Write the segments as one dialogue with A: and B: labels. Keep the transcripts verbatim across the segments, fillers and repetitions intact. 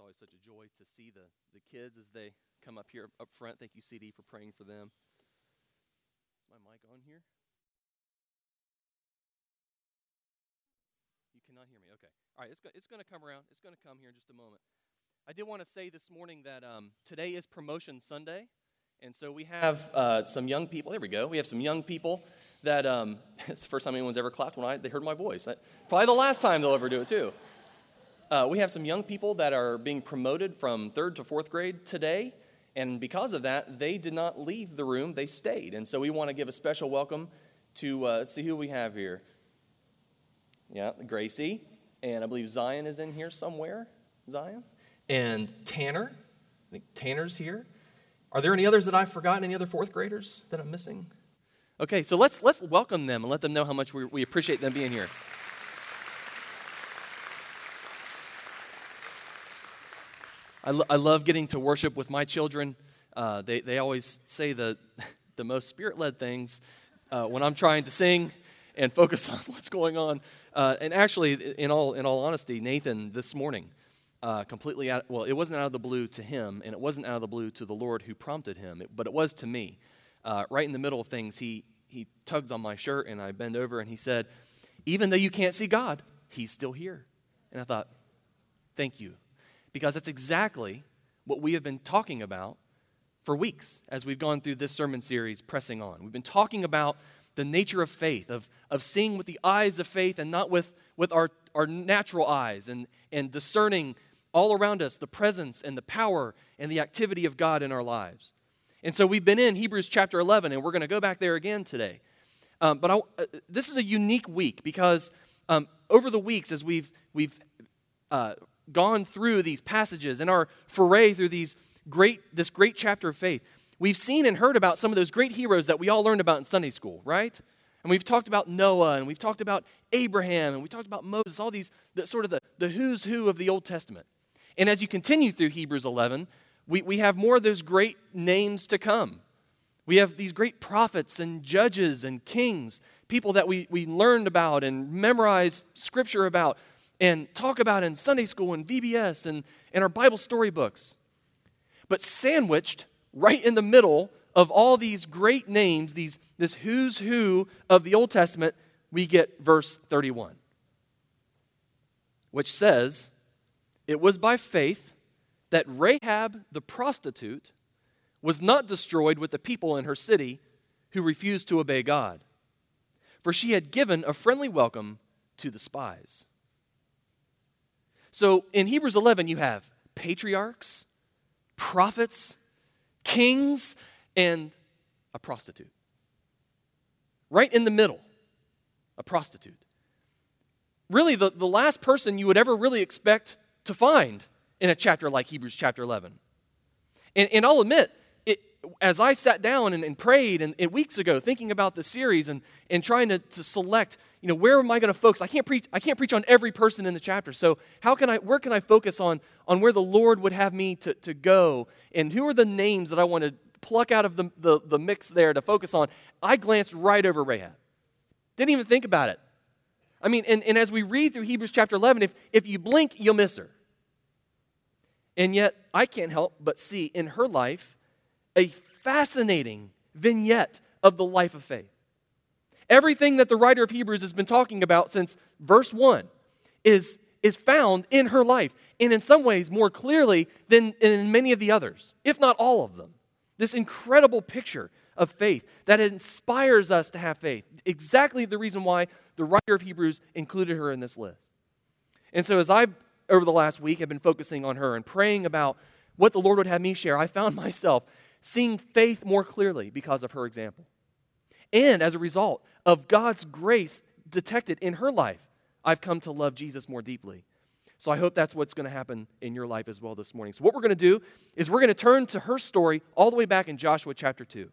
A: always such a joy to see the, the kids as they come up here up front. Thank you, C D, for praying for them. Is my mic on here? You cannot hear me. Okay. All right, it's, go, it's going to come around. It's going to come here in just a moment. I did want to say this morning that um, today is Promotion Sunday, and so we have uh, some young people. There we go. We have some young people that, um, it's the first time anyone's ever clapped when I, they heard my voice. That, probably the last time they'll ever do it, too. Uh, we have some young people that are being promoted from third to fourth grade today, and because of that, they did not leave the room. They stayed, and so we want to give a special welcome to, uh, let's see who we have here. Yeah, Gracie, and I believe Zion is in here somewhere. Zion? And Tanner. I think Tanner's here. Are there any others that I've forgotten, any other fourth graders that I'm missing? Okay, so let's let's welcome them and let them know how much we, we appreciate them being here. I, lo- I love getting to worship with my children. Uh, they they always say the the most spirit-led things uh, when I'm trying to sing and focus on what's going on. Uh, and actually, in all in all honesty, Nathan this morning, uh, completely out. Well, it wasn't out of the blue to him, and it wasn't out of the blue to the Lord who prompted him, it, but it was to me. Uh, right in the middle of things, he he tugs on my shirt, and I bend over, and he said, "Even though you can't see God, He's still here." And I thought, "Thank you." Because that's exactly what we have been talking about for weeks as we've gone through this sermon series, Pressing On. We've been talking about the nature of faith, of, of seeing with the eyes of faith and not with, with our, our natural eyes, and, and discerning all around us the presence and the power and the activity of God in our lives. And so we've been in Hebrews chapter eleven, and we're going to go back there again today. Um, but I, uh, this is a unique week because um, over the weeks as we've we've uh, gone through these passages and our foray through these great this great chapter of faith, we've seen and heard about some of those great heroes that we all learned about in Sunday school, right? And we've talked about Noah, and we've talked about Abraham, and we talked about Moses, all these the, sort of the, the who's who of the Old Testament. And as you continue through Hebrews eleven, we, we have more of those great names to come. We have these great prophets and judges and kings, people that we, we learned about and memorized Scripture about and talk about in Sunday school and V B S and, and our Bible storybooks. But sandwiched right in the middle of all these great names, these this who's who of the Old Testament, we get verse thirty-one, which says, "It was by faith that Rahab the prostitute was not destroyed with the people in her city who refused to obey God, for she had given a friendly welcome to the spies." So in Hebrews eleven, you have patriarchs, prophets, kings, and a prostitute. Right in the middle, a prostitute. Really, the, the last person you would ever really expect to find in a chapter like Hebrews chapter eleven. And, and I'll admit, it, as I sat down and, and prayed and, and weeks ago thinking about the series and, and trying to, to select, you know, where am I going to focus? I can't preach. I can't preach on every person in the chapter. So how can I? Where can I focus on on where the Lord would have me to, to go? And who are the names that I want to pluck out of the, the the mix there to focus on? I glanced right over Rahab. Didn't even think about it. I mean, and, and as we read through Hebrews chapter eleven, if if you blink, you'll miss her. And yet, I can't help but see in her life a fascinating vignette of the life of faith. Everything that the writer of Hebrews has been talking about since verse one is, is found in her life, and in some ways more clearly than in many of the others, if not all of them. This incredible picture of faith that inspires us to have faith. Exactly the reason why the writer of Hebrews included her in this list. And so as I, over the last week, have been focusing on her and praying about what the Lord would have me share, I found myself seeing faith more clearly because of her example. And as a result of God's grace detected in her life, I've come to love Jesus more deeply. So I hope that's what's going to happen in your life as well this morning. So what we're going to do is we're going to turn to her story all the way back in Joshua chapter two.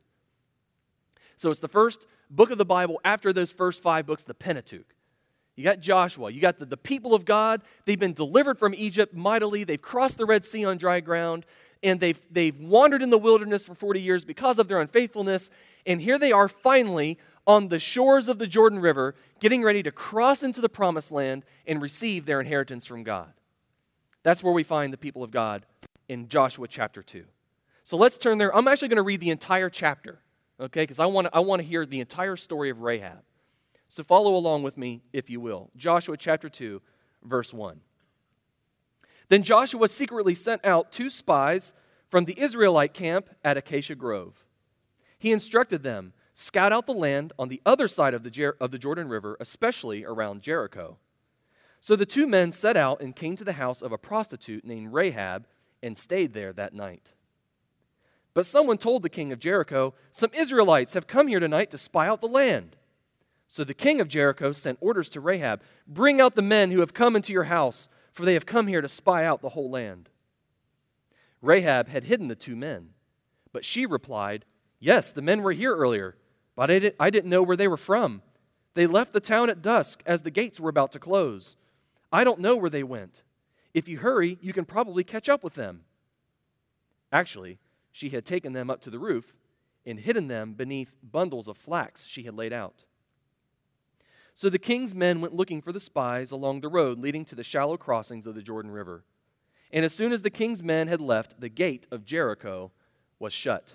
A: So it's the first book of the Bible after those first five books, the Pentateuch. You got Joshua, you got the, the people of God. They've been delivered from Egypt mightily. They've crossed the Red Sea on dry ground. And they've, they've wandered in the wilderness for forty years because of their unfaithfulness. And here they are finally on the shores of the Jordan River, getting ready to cross into the promised land and receive their inheritance from God. That's where we find the people of God in Joshua chapter two. So let's turn there. I'm actually going to read the entire chapter, okay, because I want to I want to hear the entire story of Rahab. So follow along with me, if you will. Joshua chapter two, verse one. Then Joshua secretly sent out two spies from the Israelite camp at Acacia Grove. He instructed them, scout out the land on the other side of the, Jer- of the Jordan River, especially around Jericho. So the two men set out and came to the house of a prostitute named Rahab and stayed there that night. But someone told the king of Jericho, some Israelites have come here tonight to spy out the land. So the king of Jericho sent orders to Rahab, bring out the men who have come into your house, for they have come here to spy out the whole land. Rahab had hidden the two men, but she replied, yes, the men were here earlier, but I didn't, I didn't know where they were from. They left the town at dusk as the gates were about to close. I don't know where they went. If you hurry, you can probably catch up with them. Actually, she had taken them up to the roof and hidden them beneath bundles of flax she had laid out. So the king's men went looking for the spies along the road leading to the shallow crossings of the Jordan River. And as soon as the king's men had left, the gate of Jericho was shut.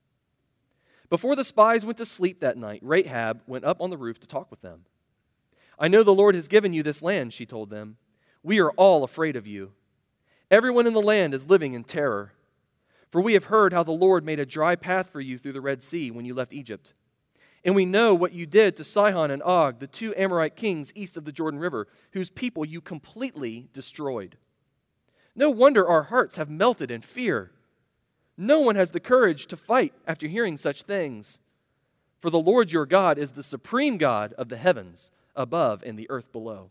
A: Before the spies went to sleep that night, Rahab went up on the roof to talk with them. I know the Lord has given you this land, she told them. We are all afraid of you. Everyone in the land is living in terror. For we have heard how the Lord made a dry path for you through the Red Sea when you left Egypt. And we know what you did to Sihon and Og, the two Amorite kings east of the Jordan River, whose people you completely destroyed. No wonder our hearts have melted in fear. No one has the courage to fight after hearing such things. For the Lord your God is the supreme God of the heavens above and the earth below.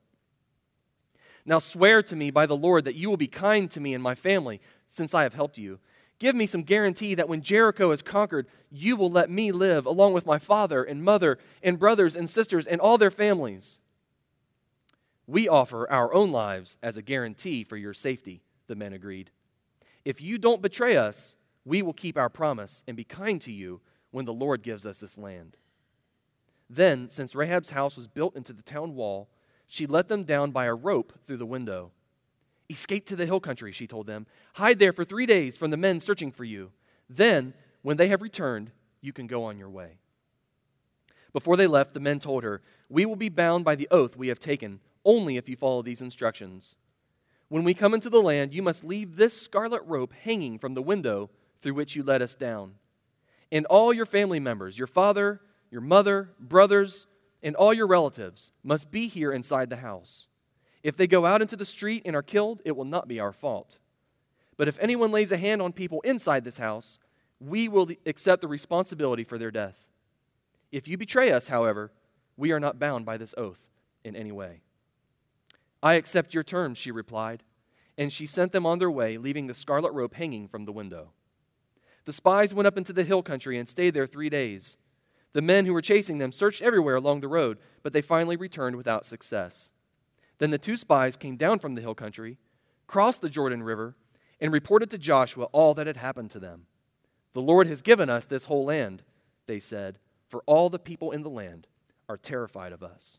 A: Now swear to me by the Lord that you will be kind to me and my family, since I have helped you. Give me some guarantee that when Jericho is conquered, you will let me live along with my father and mother and brothers and sisters and all their families. We offer our own lives as a guarantee for your safety, the men agreed. If you don't betray us, we will keep our promise and be kind to you when the Lord gives us this land. Then, since Rahab's house was built into the town wall, she let them down by a rope through the window. Escape to the hill country, she told them. Hide there for three days from the men searching for you. Then, when they have returned, you can go on your way. Before they left, the men told her, we will be bound by the oath we have taken, only if you follow these instructions. When we come into the land, you must leave this scarlet rope hanging from the window through which you let us down. And all your family members, your father, your mother, brothers, and all your relatives must be here inside the house. If they go out into the street and are killed, it will not be our fault. But if anyone lays a hand on people inside this house, we will accept the responsibility for their death. If you betray us, however, we are not bound by this oath in any way. I accept your terms, she replied, and she sent them on their way, leaving the scarlet rope hanging from the window. The spies went up into the hill country and stayed there three days. The men who were chasing them searched everywhere along the road, but they finally returned without success. Then the two spies came down from the hill country, crossed the Jordan River, and reported to Joshua all that had happened to them. The Lord has given us this whole land, they said, for all the people in the land are terrified of us.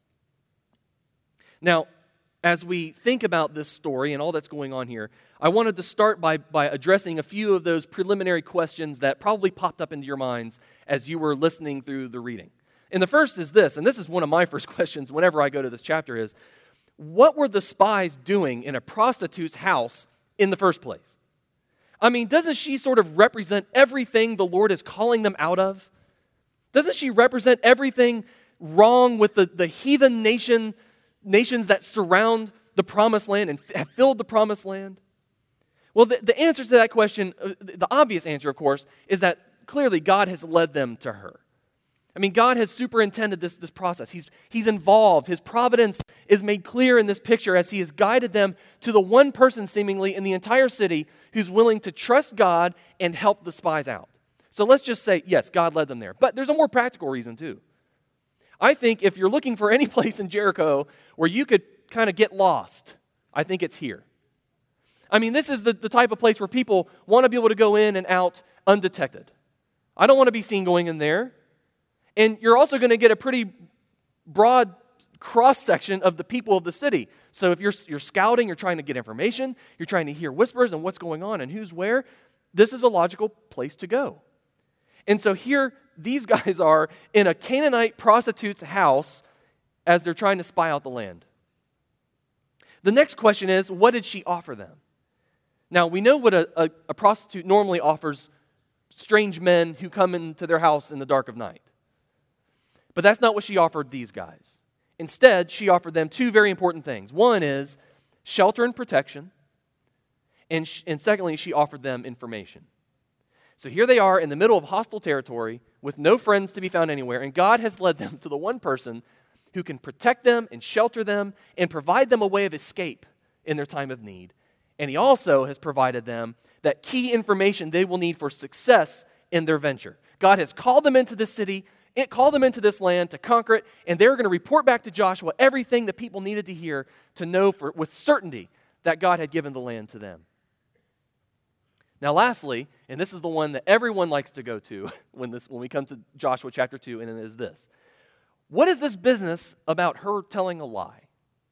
A: Now, as we think about this story and all that's going on here, I wanted to start by, by addressing a few of those preliminary questions that probably popped up into your minds as you were listening through the reading. And the first is this, and this is one of my first questions whenever I go to this chapter, is what were the spies doing in a prostitute's house in the first place? I mean, doesn't she sort of represent everything the Lord is calling them out of? Doesn't she represent everything wrong with the, the heathen nation nations that surround the promised land and have filled the promised land? Well, the, the answer to that question, uh, the obvious answer, of course, is that clearly God has led them to her. I mean, God has superintended this, this process. He's, he's involved. His providence is made clear in this picture as he has guided them to the one person seemingly in the entire city who's willing to trust God and help the spies out. So let's just say, yes, God led them there. But there's a more practical reason too. I think if you're looking for any place in Jericho where you could kind of get lost, I think it's here. I mean, this is the, the type of place where people want to be able to go in and out undetected. I don't want to be seen going in there. And you're also going to get a pretty broad cross-section of the people of the city. So if you're, you're scouting, you're trying to get information, you're trying to hear whispers and what's going on and who's where, this is a logical place to go. And so here, these guys are in a Canaanite prostitute's house as they're trying to spy out the land. The next question is, what did she offer them? Now, we know what a, a, a prostitute normally offers strange men who come into their house in the dark of night. But that's not what she offered these guys. Instead, she offered them two very important things. One is shelter and protection, and, sh- and secondly, she offered them information. So here they are in the middle of hostile territory with no friends to be found anywhere, and God has led them to the one person who can protect them and shelter them and provide them a way of escape in their time of need. And he also has provided them that key information they will need for success in their venture. God has called them into this city, it called them into this land to conquer it, and they're going to report back to Joshua everything that people needed to hear to know for, with certainty that God had given the land to them. Now lastly, and this is the one that everyone likes to go to when, this, when we come to Joshua chapter two, and it is this. What is this business about her telling a lie?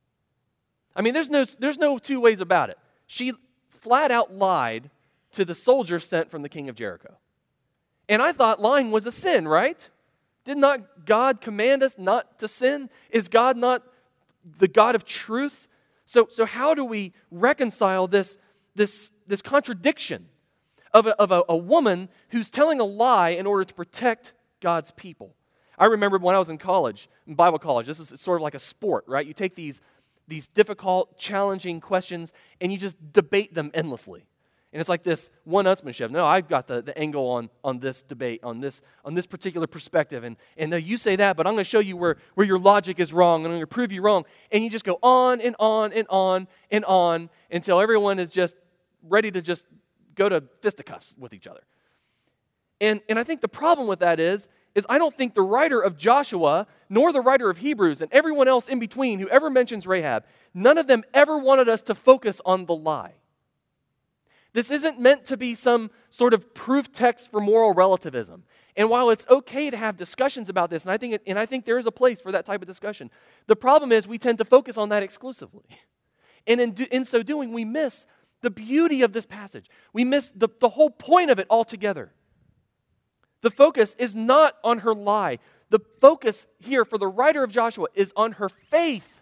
A: I mean, there's no, there's no two ways about it. She flat out lied to the soldiers sent from the king of Jericho. And I thought lying was a sin, right? Did not God command us not to sin? Is God not the God of truth? So, so how do we reconcile this, this, this contradiction of, a, of a, a woman who's telling a lie in order to protect God's people? I remember when I was in college, in Bible college, this is sort of like a sport, right? You take these, these difficult, challenging questions and you just debate them endlessly. And it's like this one-upsmanship. No, I've got the, the angle on, on this debate, on this, on this particular perspective. And, and no, you say that, but I'm going to show you where, where your logic is wrong, and I'm going to prove you wrong. And you just go on and on and on and on until everyone is just ready to just go to fisticuffs with each other. And, and I think the problem with that is, is I don't think the writer of Joshua, nor the writer of Hebrews, and everyone else in between who ever mentions Rahab, none of them ever wanted us to focus on the lie. This isn't meant to be some sort of proof text for moral relativism. And while it's okay to have discussions about this, and I think it, and I think there is a place for that type of discussion, the problem is we tend to focus on that exclusively. And in, do, in so doing, we miss the beauty of this passage. We miss the, the whole point of it altogether. The focus is not on her lie. The focus here for the writer of Joshua is on her faith.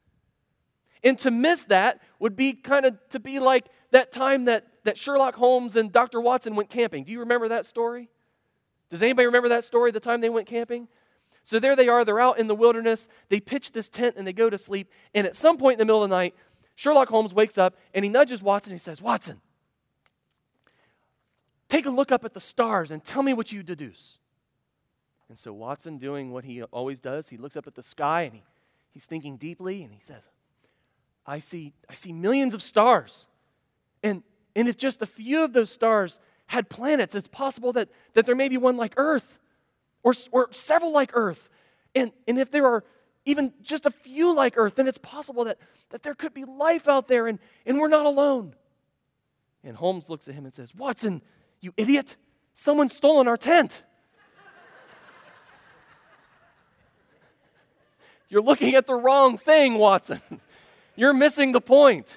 A: And to miss that would be kind of to be like that time that, that Sherlock Holmes and Doctor Watson went camping. Do you remember that story? Does anybody remember that story, the time they went camping? So there they are, they're out in the wilderness, they pitch this tent and they go to sleep, and at some point in the middle of the night, Sherlock Holmes wakes up and he nudges Watson and he says, Watson, take a look up at the stars and tell me what you deduce. And so Watson, doing what he always does, he looks up at the sky and he, he's thinking deeply and he says, I see, I see millions of stars. And, and if just a few of those stars had planets, it's possible that, that there may be one like Earth or, or several like Earth. And, and if there are even just a few like Earth, then it's possible that, that there could be life out there and, and we're not alone. And Holmes looks at him and says, Watson, you idiot, someone's stolen our tent. You're looking at the wrong thing, Watson. You're missing the point.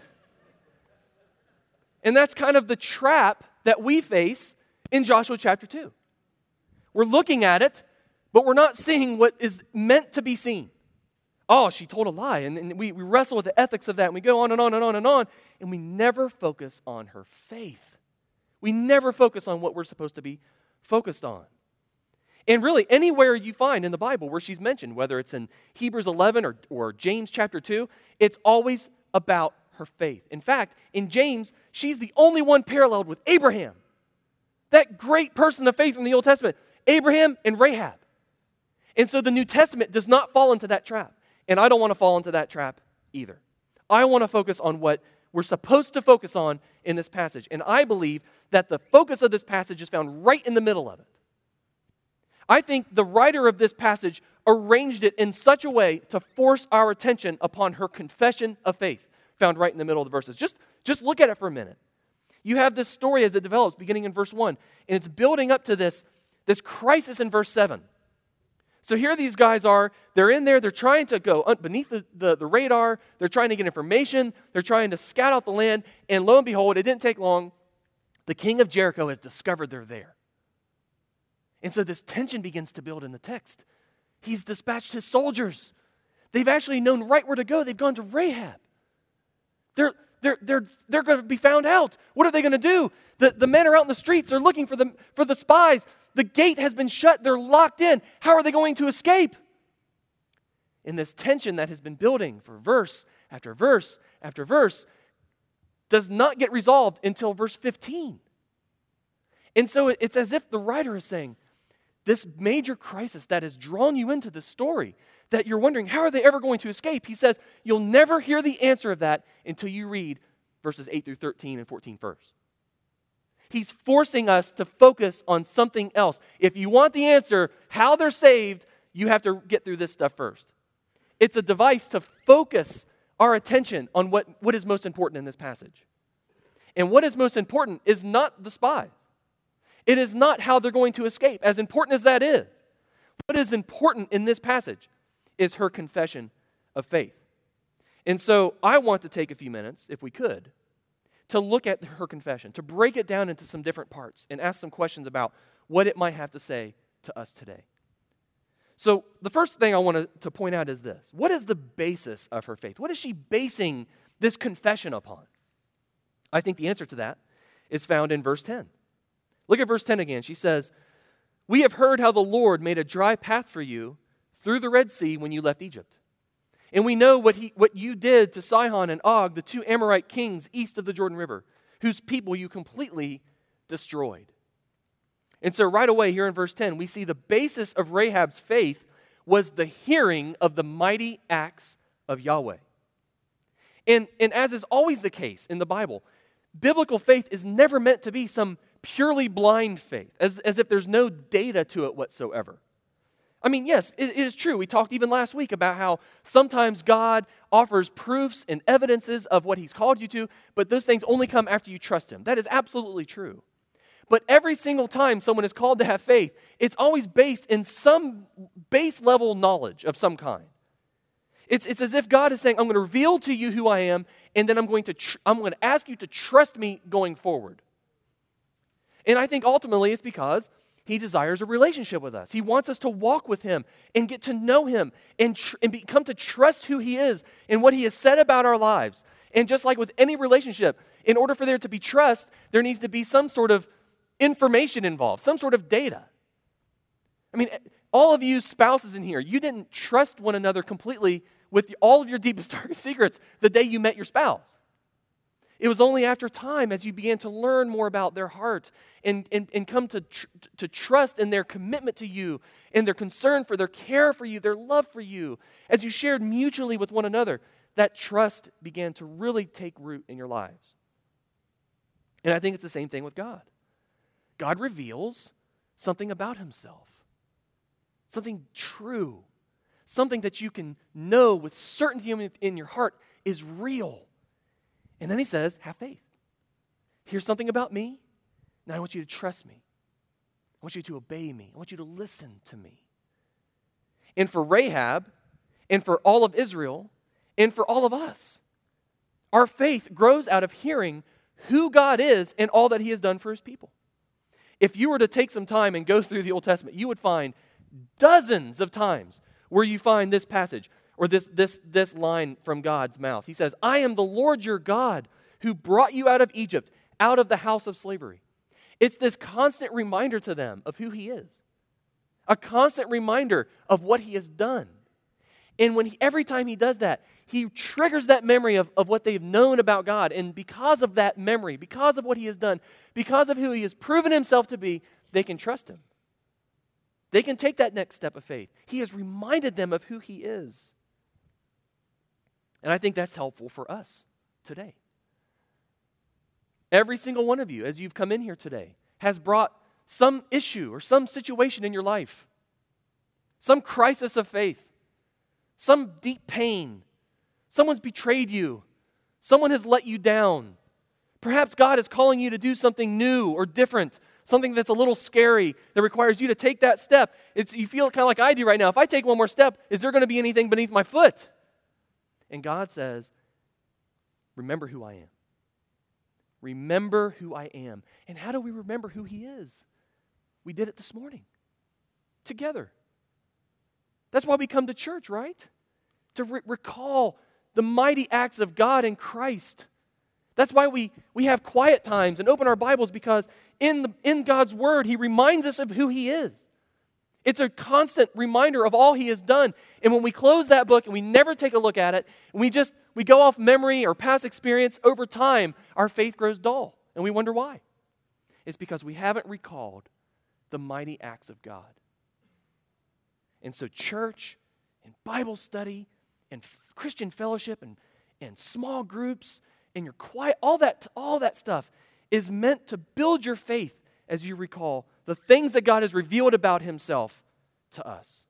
A: And that's kind of the trap that we face in Joshua chapter two. We're looking at it, but we're not seeing what is meant to be seen. Oh, she told a lie, and, and we, we wrestle with the ethics of that, and we go on and on and on and on, and we never focus on her faith. We never focus on what we're supposed to be focused on. And really, anywhere you find in the Bible where she's mentioned, whether it's in Hebrews eleven or, or James chapter two, it's always about her faith. In fact, in James, she's the only one paralleled with Abraham. That great person of faith from the Old Testament, Abraham and Rahab. And so the New Testament does not fall into that trap. And I don't want to fall into that trap either. I want to focus on what we're supposed to focus on in this passage. And I believe that the focus of this passage is found right in the middle of it. I think the writer of this passage arranged it in such a way to force our attention upon her confession of faith, found right in the middle of the verses. Just, just look at it for a minute. You have this story as it develops, beginning in verse one, and it's building up to this, this crisis in verse seven. So here these guys are, they're in there, they're trying to go beneath the, the, the radar, they're trying to get information, they're trying to scout out the land, and lo and behold, it didn't take long, the king of Jericho has discovered they're there. And so this tension begins to build in the text. He's dispatched his soldiers. They've actually known right where to go. They've gone to Rahab. They're, they're, they're, they're going to be found out. What are they going to do? The, the men are out in the streets. They're looking for the, for the spies. The gate has been shut. They're locked in. How are they going to escape? And this tension that has been building for verse after verse after verse does not get resolved until verse fifteen. And so it's as if the writer is saying, this major crisis that has drawn you into this story, that you're wondering, how are they ever going to escape? He says, you'll never hear the answer of that until you read verses eight through thirteen and fourteen first. He's forcing us to focus on something else. If you want the answer, how they're saved, you have to get through this stuff first. It's a device to focus our attention on what, what is most important in this passage. And what is most important is not the spies. It is not how they're going to escape, as important as that is. What is important in this passage is her confession of faith. And so I want to take a few minutes, if we could, to look at her confession, to break it down into some different parts and ask some questions about what it might have to say to us today. So the first thing I want to, to point out is this. What is the basis of her faith? What is she basing this confession upon? I think the answer to that is found in verse ten. Look at verse ten again. She says, "We have heard how the Lord made a dry path for you through the Red Sea when you left Egypt. And we know what he, what you did to Sihon and Og, the two Amorite kings east of the Jordan River, whose people you completely destroyed." And so right away here in verse ten, we see the basis of Rahab's faith was the hearing of the mighty acts of Yahweh. And, and as is always the case in the Bible, biblical faith is never meant to be some purely blind faith, as, as if there's no data to it whatsoever. I mean, yes, it, it is true. We talked even last week about how sometimes God offers proofs and evidences of what He's called you to, but those things only come after you trust Him. That is absolutely true. But every single time someone is called to have faith, it's always based in some base level knowledge of some kind. It's, it's as if God is saying, I'm going to reveal to you who I am, and then I'm going to tr- I'm going to ask you to trust me going forward. And I think ultimately it's because He desires a relationship with us. He wants us to walk with Him and get to know Him and, tr- and become to trust who He is and what He has said about our lives. And just like with any relationship, in order for there to be trust, there needs to be some sort of information involved, some sort of data. I mean, all of you spouses in here, you didn't trust one another completely with all of your deepest, darkest secrets the day you met your spouse. It was only after time, as you began to learn more about their heart and, and, and come to, tr- to trust in their commitment to you and their concern for their care for you, their love for you, as you shared mutually with one another, that trust began to really take root in your lives. And I think it's the same thing with God. God reveals something about Himself, something true, something that you can know with certainty in your heart is real. And then He says, have faith. Here's something about me. Now I want you to trust me. I want you to obey me. I want you to listen to me. And for Rahab, and for all of Israel, and for all of us, our faith grows out of hearing who God is and all that He has done for His people. If you were to take some time and go through the Old Testament, you would find dozens of times where you find this passage or this, this, this line from God's mouth. He says, I am the Lord your God who brought you out of Egypt, out of the house of slavery. It's this constant reminder to them of who He is. A constant reminder of what He has done. And when he, every time He does that, He triggers that memory of, of what they've known about God. And because of that memory, because of what He has done, because of who He has proven Himself to be, they can trust Him. They can take that next step of faith. He has reminded them of who He is. And I think that's helpful for us today. Every single one of you, as you've come in here today, has brought some issue or some situation in your life, some crisis of faith, some deep pain. Someone's betrayed you. Someone has let you down. Perhaps God is calling you to do something new or different, something that's a little scary, that requires you to take that step. It's, you feel kind of like I do right now. If I take one more step, is there going to be anything beneath my foot? And God says, remember who I am. Remember who I am. And how do we remember who He is? We did it this morning, together. That's why we come to church, right? To re- recall the mighty acts of God in Christ. That's why we, we have quiet times and open our Bibles, because in, the, in God's Word, He reminds us of who He is. It's a constant reminder of all He has done. And when we close that book and we never take a look at it, and we just we go off memory or past experience, over time, our faith grows dull. And we wonder why. It's because we haven't recalled the mighty acts of God. And so church and Bible study and Christian fellowship and, and small groups and your quiet, all that, all that stuff is meant to build your faith as you recall the things that God has revealed about Himself to us.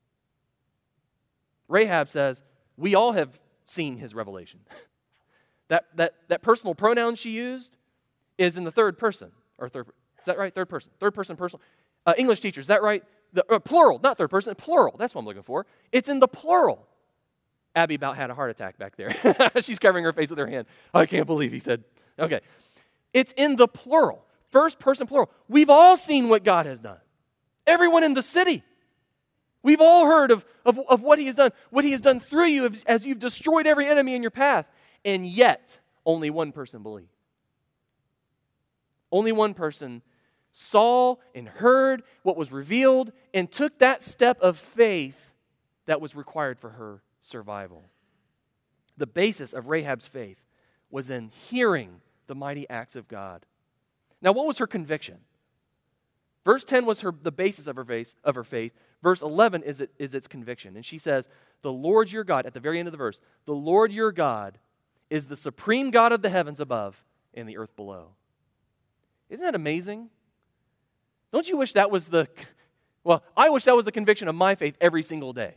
A: Rahab says, we all have seen His revelation. that, that, that personal pronoun she used is in the third person. Or third, is that right? Third person. Third person personal. Uh, English teachers, is that right? The, uh, plural, not third person, plural. That's what I'm looking for. It's in the plural. Abby about had a heart attack back there. She's covering her face with her hand. I can't believe he said. Okay. It's in the plural. First person plural. We've all seen what God has done. Everyone in the city. We've all heard of, of, of what He has done, what He has done through you as you've destroyed every enemy in your path. And yet, only one person believed. Only one person saw and heard what was revealed and took that step of faith that was required for her survival. The basis of Rahab's faith was in hearing the mighty acts of God. Now, what was her conviction? Verse ten was her the basis of her faith. Of her faith. Verse eleven is, it, is its conviction. And she says, the Lord your God, at the very end of the verse, the Lord your God is the supreme God of the heavens above and the earth below. Isn't that amazing? Don't you wish that was the, well, I wish that was the conviction of my faith every single day.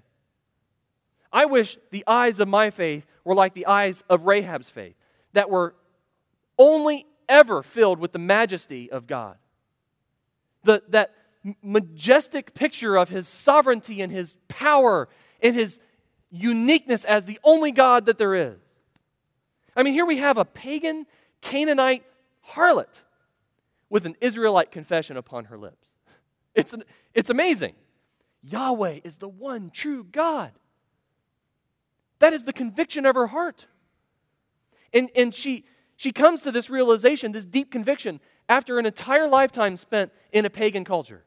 A: I wish the eyes of my faith were like the eyes of Rahab's faith, that were only ever filled with the majesty of God. The, that majestic picture of His sovereignty and His power and His uniqueness as the only God that there is. I mean, here we have a pagan Canaanite harlot with an Israelite confession upon her lips. It's, an, it's amazing. Yahweh is the one true God. That is the conviction of her heart. And, and she, she comes to this realization, this deep conviction, after an entire lifetime spent in a pagan culture.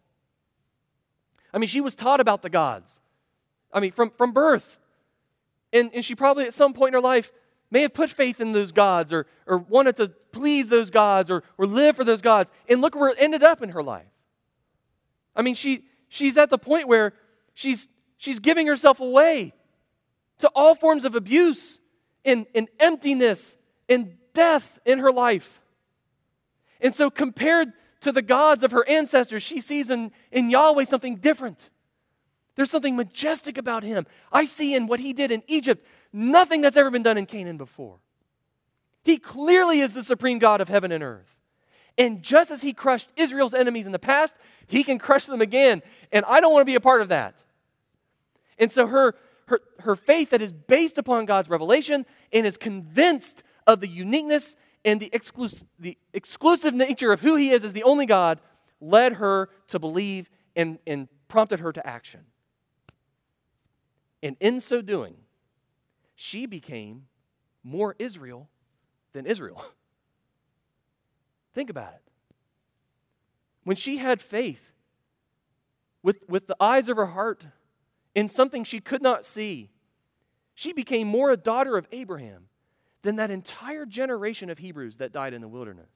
A: I mean, she was taught about the gods. I mean, from, from birth. And, and she probably at some point in her life may have put faith in those gods or, or wanted to please those gods or, or live for those gods. And look where it ended up in her life. I mean, she she's at the point where she's she's giving herself away to all forms of abuse and, and emptiness and death in her life. And so compared to the gods of her ancestors, she sees in, in Yahweh something different. There's something majestic about Him. I see in what He did in Egypt nothing that's ever been done in Canaan before. He clearly is the supreme God of heaven and earth. And just as He crushed Israel's enemies in the past, He can crush them again. And I don't want to be a part of that. And so her, her, her faith that is based upon God's revelation and is convinced of the uniqueness and the, exclus- the exclusive nature of who He is as the only God led her to believe and, and prompted her to action. And in so doing, she became more Israel than Israel. Think about it. When she had faith with, with the eyes of her heart in something she could not see, she became more a daughter of Abraham than that entire generation of Hebrews that died in the wilderness.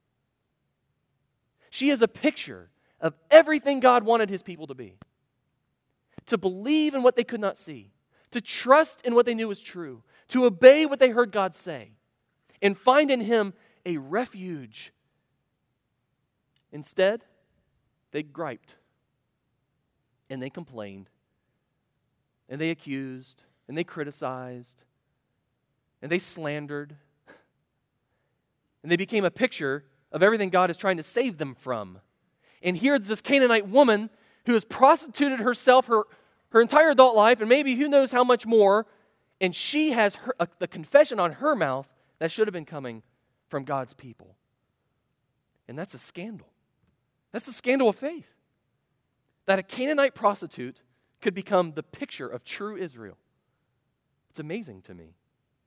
A: She is a picture of everything God wanted His people to be. To believe in what they could not see, to trust in what they knew was true, to obey what they heard God say, and find in Him a refuge. Instead, they griped, and they complained, and they accused, and they criticized, and they slandered, and they became a picture of everything God is trying to save them from. And here's this Canaanite woman who has prostituted herself her, her entire adult life, and maybe who knows how much more, and she has her, uh, the confession on her mouth that should have been coming from God's people. And that's a scandal. That's the scandal of faith. That a Canaanite prostitute could become the picture of true Israel. It's amazing to me.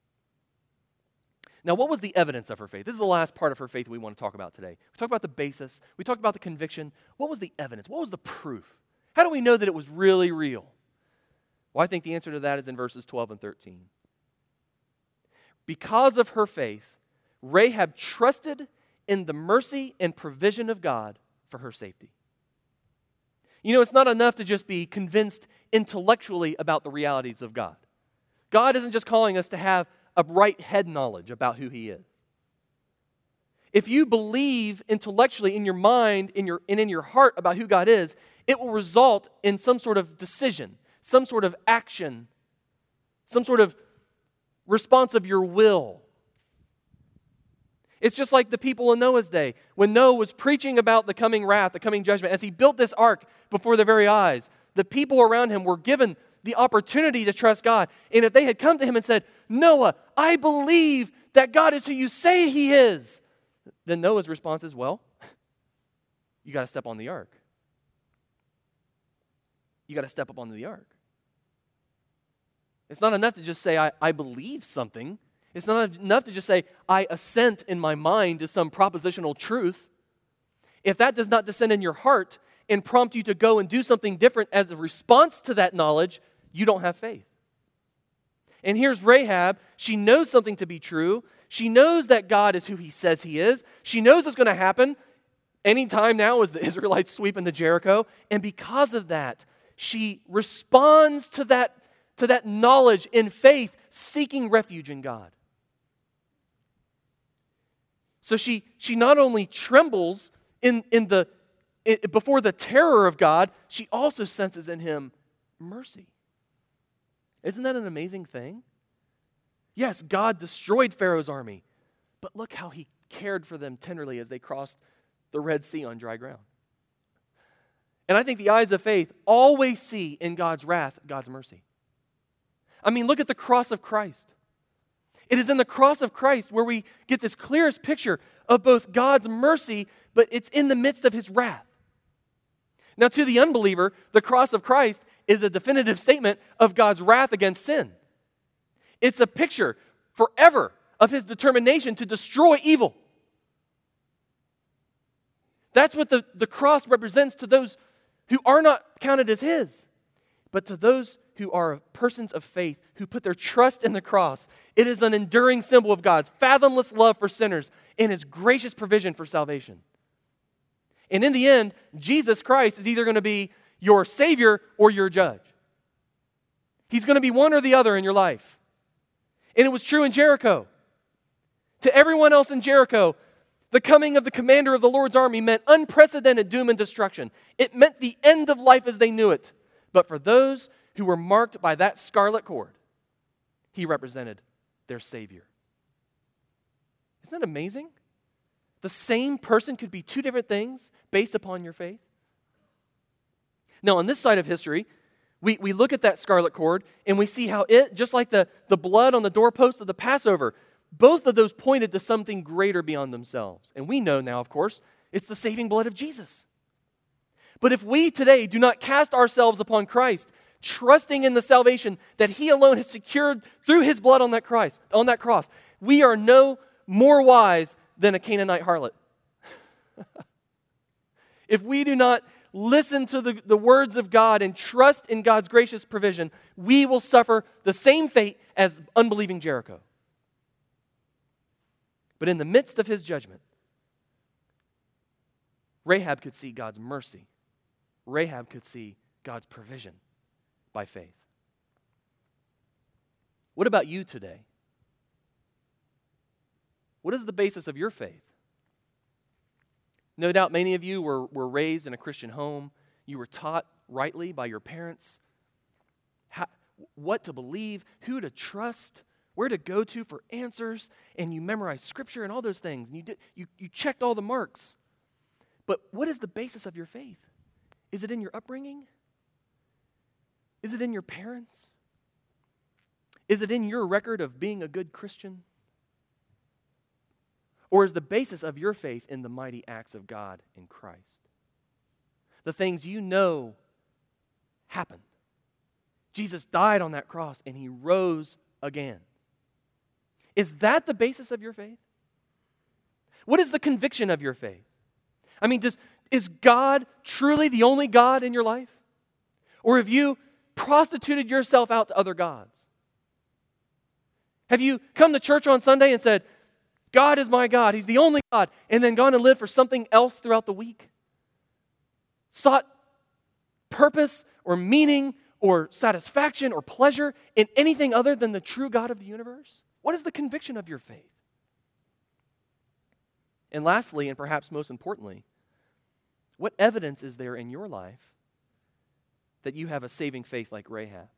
A: Now, what was the evidence of her faith? This is the last part of her faith we want to talk about today. We talked about the basis. We talked about the conviction. What was the evidence? What was the proof? How do we know that it was really real? Well, I think the answer to that is in verses twelve and thirteen. Because of her faith, Rahab trusted in the mercy and provision of God for her safety. You know, it's not enough to just be convinced intellectually about the realities of God. God isn't just calling us to have a right head knowledge about who He is. If you believe intellectually in your mind in your, and in your heart about who God is, it will result in some sort of decision, some sort of action, some sort of response of your will. It's just like the people in Noah's day. When Noah was preaching about the coming wrath, the coming judgment, as he built this ark before their very eyes, the people around him were given the opportunity to trust God. And if they had come to him and said, Noah, I believe that God is who you say He is, then Noah's response is, well, you got to step on the ark. You got to step up onto the ark. It's not enough to just say, I, I believe something. It's not enough to just say, I assent in my mind to some propositional truth. If that does not descend in your heart and prompt you to go and do something different as a response to that knowledge, you don't have faith. And here's Rahab. She knows something to be true. She knows that God is who He says He is. She knows it's going to happen anytime now as the Israelites sweep into Jericho. And because of that, she responds to that, to that knowledge in faith, seeking refuge in God. So she, she not only trembles in, in the, in, before the terror of God, she also senses in Him mercy. Isn't that an amazing thing? Yes, God destroyed Pharaoh's army, but look how He cared for them tenderly as they crossed the Red Sea on dry ground. And I think the eyes of faith always see in God's wrath, God's mercy. I mean, look at the cross of Christ. It is in the cross of Christ where we get this clearest picture of both God's mercy, but it's in the midst of His wrath. Now, to the unbeliever, the cross of Christ is a definitive statement of God's wrath against sin. It's a picture forever of His determination to destroy evil. That's what the, the cross represents to those who are not counted as His. But to those who are persons of faith, who put their trust in the cross, it is an enduring symbol of God's fathomless love for sinners and His gracious provision for salvation. And in the end, Jesus Christ is either going to be your Savior or your judge. He's going to be one or the other in your life. And it was true in Jericho. To everyone else in Jericho, the coming of the commander of the Lord's army meant unprecedented doom and destruction. It meant the end of life as they knew it. But for those who were marked by that scarlet cord, He represented their Savior. Isn't that amazing? The same person could be two different things based upon your faith. Now, on this side of history, we, we look at that scarlet cord and we see how it, just like the, the blood on the doorpost of the Passover, both of those pointed to something greater beyond themselves. And we know now, of course, it's the saving blood of Jesus. But if we today do not cast ourselves upon Christ, trusting in the salvation that He alone has secured through His blood on that Christ, on that cross, we are no more wise than a Canaanite harlot. If we do not listen to the, the words of God and trust in God's gracious provision, we will suffer the same fate as unbelieving Jericho. But in the midst of His judgment, Rahab could see God's mercy. Rahab could see God's provision by faith. What about you today? What is the basis of your faith? No doubt many of you were, were raised in a Christian home. You were taught rightly by your parents how, what to believe, who to trust, where to go to for answers, and you memorized Scripture and all those things, and you, did, you, you checked all the marks. But what is the basis of your faith? Is it in your upbringing? Is it in your parents? Is it in your record of being a good Christian? Or is the basis of your faith in the mighty acts of God in Christ? The things you know happened. Jesus died on that cross and he rose again. Is that the basis of your faith? What is the conviction of your faith? I mean, does, is God truly the only God in your life? Or have you prostituted yourself out to other gods? Have you come to church on Sunday and said, God is my God, He's the only God, and then gone and lived for something else throughout the week? Sought purpose or meaning or satisfaction or pleasure in anything other than the true God of the universe? What is the conviction of your faith? And lastly, and perhaps most importantly, what evidence is there in your life that you have a saving faith like Rahab?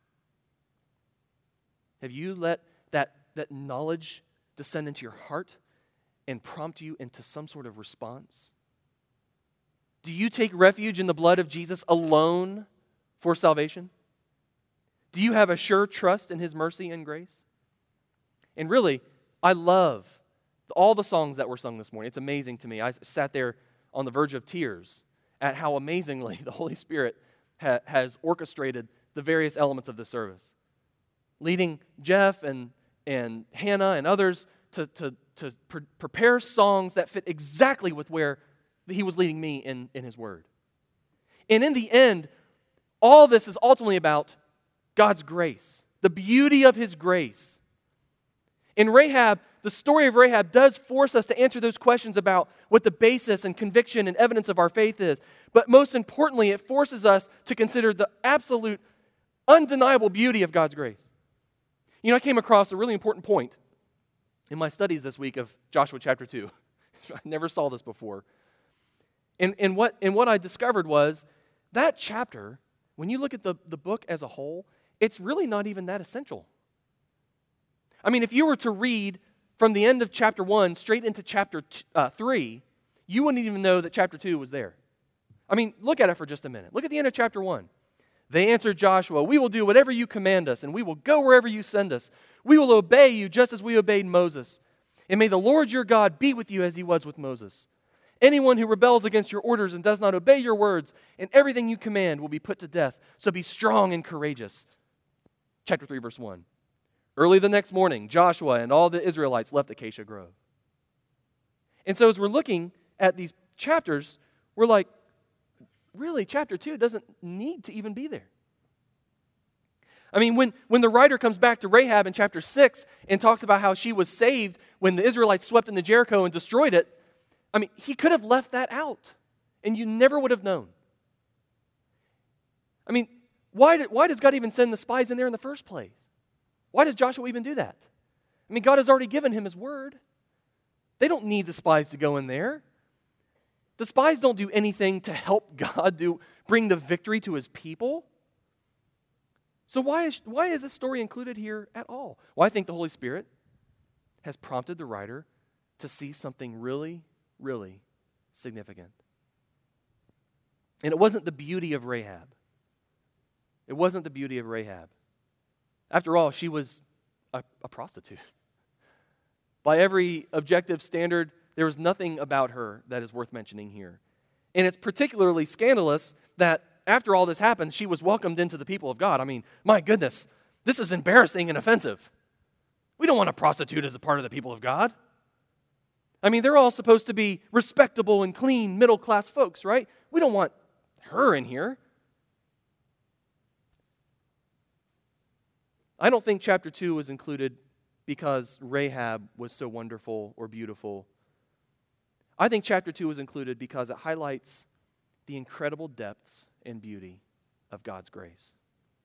A: Have you let that, that knowledge descend into your heart and prompt you into some sort of response? Do you take refuge in the blood of Jesus alone for salvation? Do you have a sure trust in His mercy and grace? And really, I love all the songs that were sung this morning. It's amazing to me. I sat there on the verge of tears at how amazingly the Holy Spirit ha- has orchestrated the various elements of the service, leading Jeff and, and Hannah and others to, to, to pre- prepare songs that fit exactly with where He was leading me in, in His Word. And in the end, all this is ultimately about God's grace, the beauty of His grace. In Rahab, the story of Rahab does force us to answer those questions about what the basis and conviction and evidence of our faith is. But most importantly, it forces us to consider the absolute, undeniable beauty of God's grace. You know, I came across a really important point in my studies this week of Joshua chapter two. I never saw this before. And, and, what, and what I discovered was that chapter, when you look at the, the book as a whole, it's really not even that essential. I mean, if you were to read from the end of chapter one straight into chapter t- uh, three, you wouldn't even know that chapter two was there. I mean, look at it for just a minute. Look at the end of chapter one. They answered Joshua, "We will do whatever you command us, and we will go wherever you send us. We will obey you just as we obeyed Moses. And may the Lord your God be with you as He was with Moses. Anyone who rebels against your orders and does not obey your words, and everything you command will be put to death. So be strong and courageous." Chapter three, verse one. Early the next morning, Joshua and all the Israelites left Acacia Grove. And so as we're looking at these chapters, we're like, really, chapter two doesn't need to even be there. I mean, when, when the writer comes back to Rahab in chapter six and talks about how she was saved when the Israelites swept into Jericho and destroyed it, I mean, he could have left that out, and you never would have known. I mean, why, did, why does God even send the spies in there in the first place? Why does Joshua even do that? I mean, God has already given him His word. They don't need the spies to go in there. The spies don't do anything to help God do bring the victory to His people. So why is, why is this story included here at all? Well, I think the Holy Spirit has prompted the writer to see something really, really significant. And it wasn't the beauty of Rahab. It wasn't the beauty of Rahab. After all, she was a, a prostitute. By every objective standard, there was nothing about her that is worth mentioning here. And it's particularly scandalous that after all this happened, she was welcomed into the people of God. I mean, my goodness, this is embarrassing and offensive. We don't want a prostitute as a part of the people of God. I mean, they're all supposed to be respectable and clean, middle-class folks, right? We don't want her in here. I don't think chapter two was included because Rahab was so wonderful or beautiful. I think chapter two was included because it highlights the incredible depths and beauty of God's grace.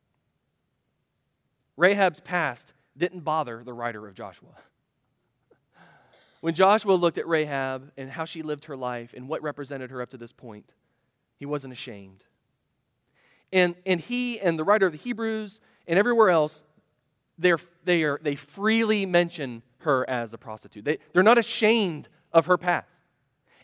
A: Rahab's past didn't bother the writer of Joshua. When Joshua looked at Rahab and how she lived her life and what represented her up to this point, he wasn't ashamed. And, and he and the writer of the Hebrews and everywhere else, They're, they, are, they freely mention her as a prostitute. They, they're not ashamed of her past.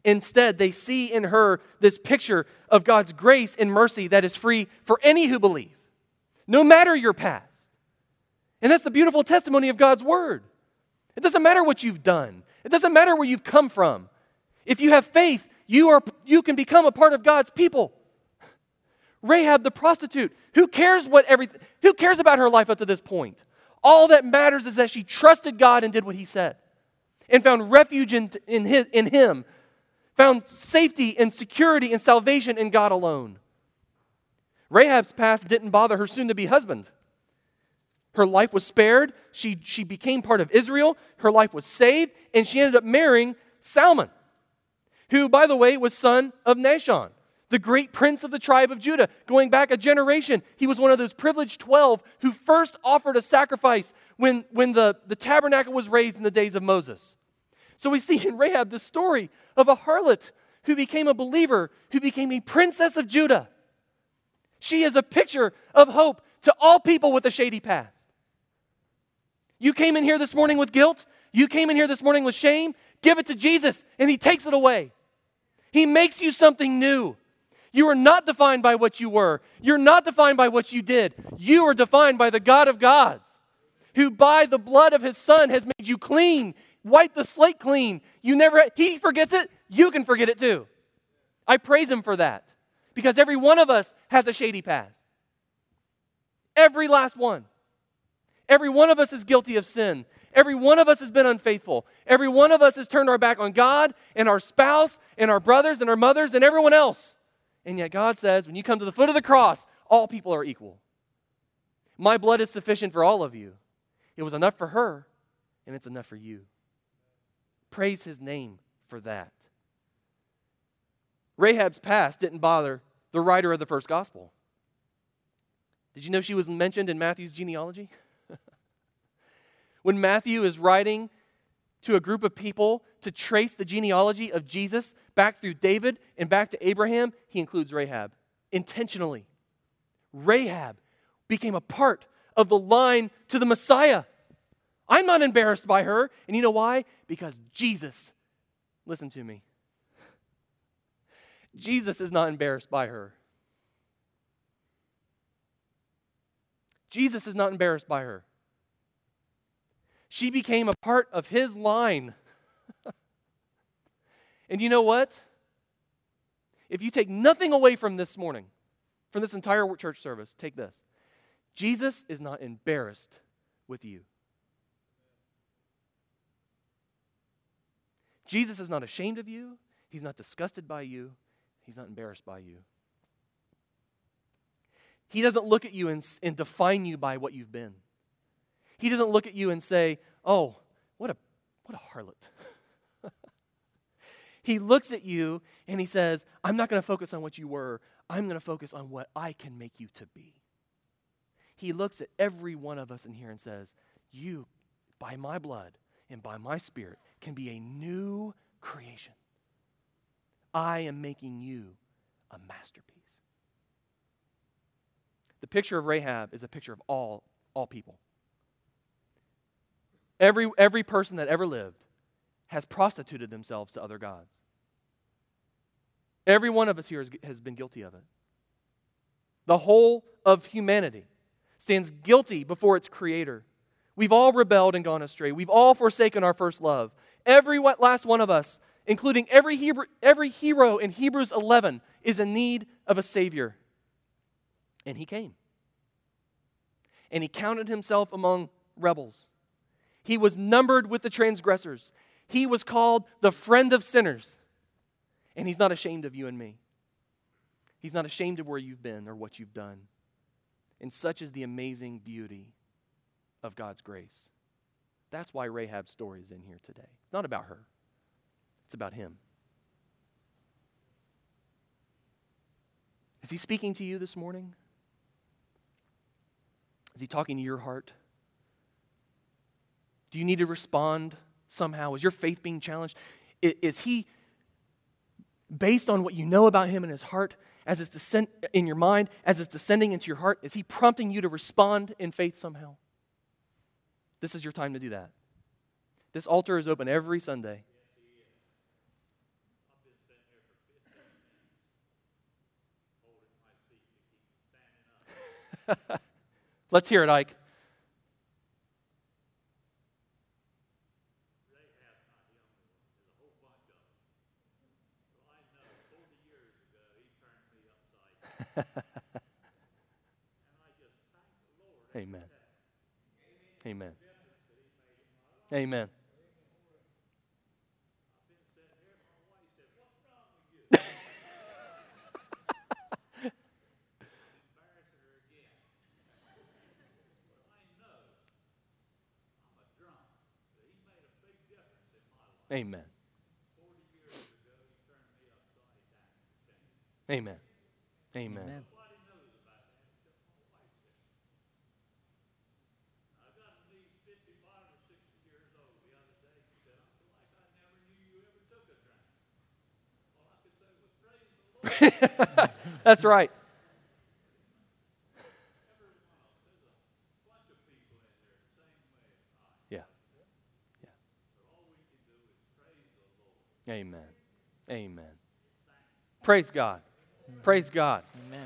A: Instead, they see in her this picture of God's grace and mercy that is free for any who believe, no matter your past. And that's the beautiful testimony of God's word. It doesn't matter what you've done. It doesn't matter where you've come from. If you have faith, you are you can become a part of God's people. Rahab the prostitute, who cares what everything who cares about her life up to this point? All that matters is that she trusted God and did what he said, and found refuge in, in, his, in him, found safety and security and salvation in God alone. Rahab's past didn't bother her soon-to-be husband. Her life was spared. She, she became part of Israel. Her life was saved. And she ended up marrying Salmon, who, by the way, was son of Nahshon, the great prince of the tribe of Judah. Going back a generation, he was one of those privileged twelve who first offered a sacrifice when, when the, the tabernacle was raised in the days of Moses. So we see in Rahab the story of a harlot who became a believer, who became a princess of Judah. She is a picture of hope to all people with a shady past. You came in here this morning with guilt. You came in here this morning with shame. Give it to Jesus, and he takes it away. He makes you something new. You are not defined by what you were. You're not defined by what you did. You are defined by the God of gods, who by the blood of his Son has made you clean, wiped the slate clean. You never, he forgets it, you can forget it too. I praise him for that, because every one of us has a shady past. Every last one. Every one of us is guilty of sin. Every one of us has been unfaithful. Every one of us has turned our back on God and our spouse and our brothers and our mothers and everyone else. And yet God says, when you come to the foot of the cross, all people are equal. My blood is sufficient for all of you. It was enough for her, and it's enough for you. Praise his name for that. Rahab's past didn't bother the writer of the first gospel. Did you know she was mentioned in Matthew's genealogy? When Matthew is writing to a group of people to trace the genealogy of Jesus back through David and back to Abraham, he includes Rahab intentionally. Rahab became a part of the line to the Messiah. I'm not embarrassed by her. And you know why? Because Jesus, listen to me, Jesus is not embarrassed by her. Jesus is not embarrassed by her. She became a part of his line. And you know what? If you take nothing away from this morning, from this entire church service, take this. Jesus is not embarrassed with you. Jesus is not ashamed of you. He's not disgusted by you. He's not embarrassed by you. He doesn't look at you and, and define you by what you've been. He doesn't look at you and say, oh, what a what a harlot. He looks at you and he says, I'm not going to focus on what you were. I'm going to focus on what I can make you to be. He looks at every one of us in here and says, you, by my blood and by my Spirit, can be a new creation. I am making you a masterpiece. The picture of Rahab is a picture of all, all people. Every, every person that ever lived has prostituted themselves to other gods. Every one of us here has, has been guilty of it. The whole of humanity stands guilty before its Creator. We've all rebelled and gone astray. We've all forsaken our first love. Every last one of us, including every Hebrew, every hero in Hebrews eleven, is in need of a Savior. And He came. And He counted Himself among rebels. He was numbered with the transgressors. He was called the friend of sinners. And He's not ashamed of you and me. He's not ashamed of where you've been or what you've done. And such is the amazing beauty of God's grace. That's why Rahab's story is in here today. It's not about her. It's about Him. Is He speaking to you this morning? Is He talking to your heart? Do you need to respond somehow? Is your faith being challenged? Is He, based on what you know about Him in His heart, as it's descend in your mind, as it's descending into your heart, is He prompting you to respond in faith somehow? This is your time to do that. This altar is open every Sunday. Let's hear it, Ike. Amen. Amen. Amen. Amen. Amen. Amen. Amen. That's right. Yeah. Yeah. Amen. Amen. Praise God. Praise God.
B: Amen.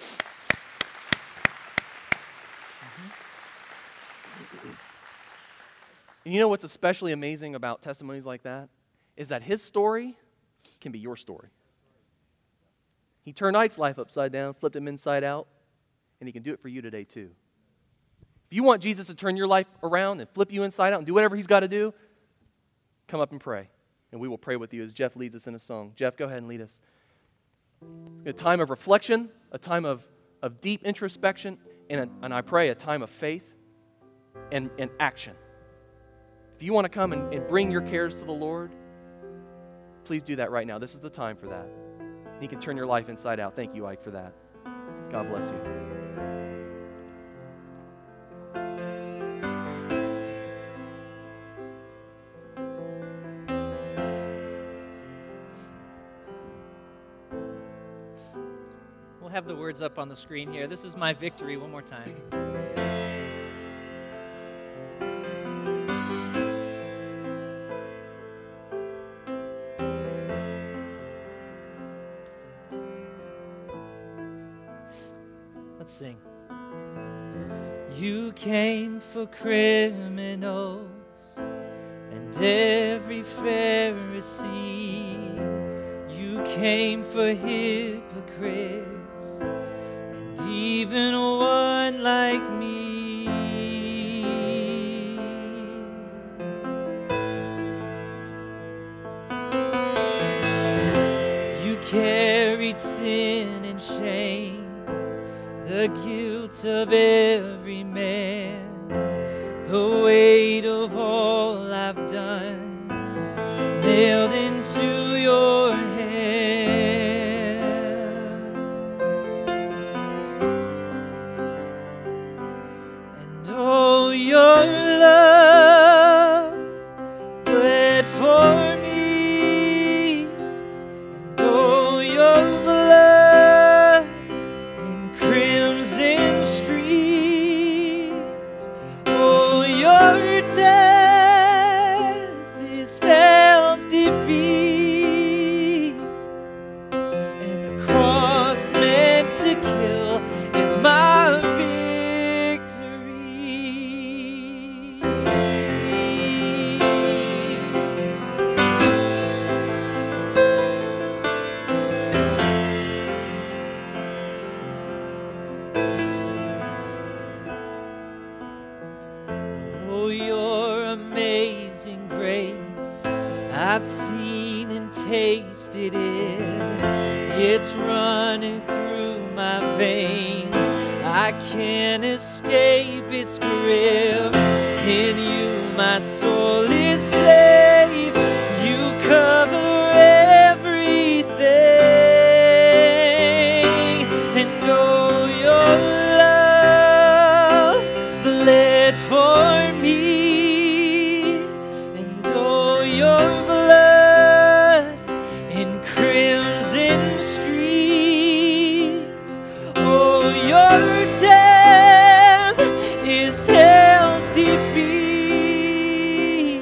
A: And you know what's especially amazing about testimonies like that? Is that his story can be your story. He turned Ike's life upside down, flipped him inside out, and he can do it for you today too. If you want Jesus to turn your life around and flip you inside out and do whatever he's got to do, come up and pray. And we will pray with you as Jeff leads us in a song. Jeff, go ahead and lead us. A time of reflection, a time of, of deep introspection, and, a, and I pray a time of faith and, and action. If you want to come and, and bring your cares to the Lord, please do that right now. This is the time for that. He can turn your life inside out. Thank you, Ike, for that. God bless you.
B: We'll have the words up on the screen here. This is my victory one more time. Let's sing. You came for criminals and every Pharisee. You came for hypocrites and even one like me. You carried sin and shame, the guilt of every man, the weight of all I've done, nailed into your hand. And oh, your love bled for me, and oh, your blood in crimson streams, oh, your death is hell's defeat, and the cross meant to kill is my victory. Oh, your amazing grace, I've seen and tasted it. It's running through my veins. I can't escape its grip. In you, my soul is safe. You cover everything. And oh, your love bled for me, and oh, your blood in crimson streams, oh, your death is hell's defeat,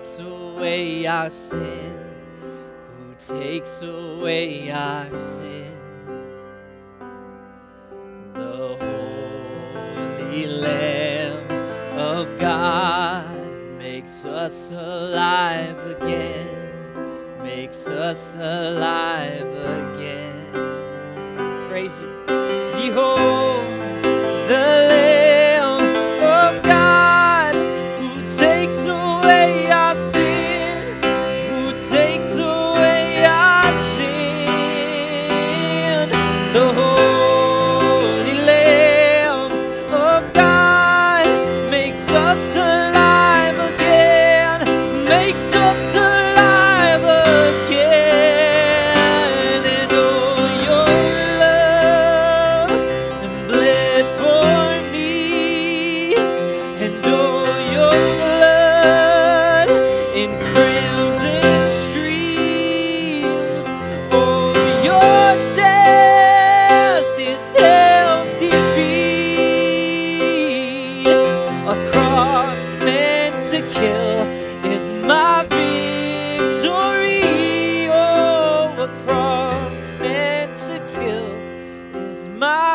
B: takes away our sin, who takes away our sin. The Holy Lamb of God makes us alive again, makes us alive again. Praise you. Behold, the Lamb of God who takes away our sin, who takes away our sin. The Holy Lamb of God makes us alive again, makes us alive again. And oh, your love and bled for me, and oh, your blood in crimson streams. Oh, your death is hell's defeat. A cross meant to kill is my victory. Oh, a cross meant to kill is my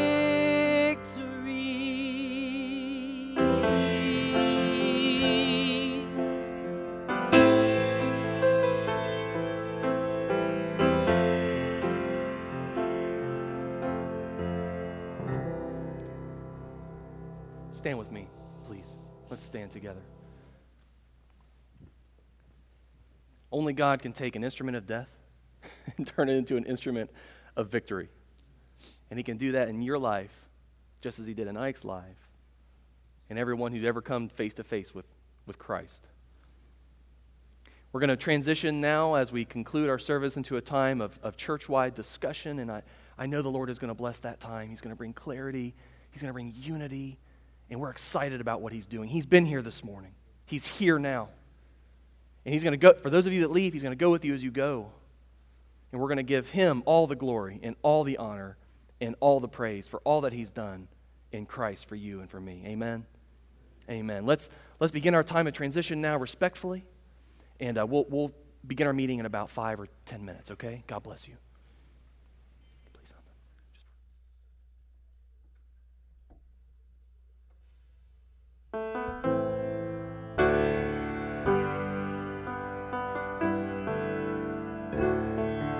B: victory.
A: Stand with me, please. Let's stand together. Only God can take an instrument of death and turn it into an instrument of victory. And he can do that in your life just as he did in Ike's life and everyone who's ever come face to face with with Christ. We're going to transition now as we conclude our service into a time of, of church-wide discussion, and I, I know the Lord is going to bless that time. He's going to bring clarity. He's going to bring unity, and we're excited about what he's doing. He's been here this morning. He's here now. And he's going to go, for those of you that leave, he's going to go with you as you go. And we're going to give him all the glory and all the honor and all the praise for all that he's done in Christ for you and for me. Amen? Amen. Let's let's begin our time of transition now respectfully, and uh, we'll we'll begin our meeting in about five or ten minutes, okay? God bless you.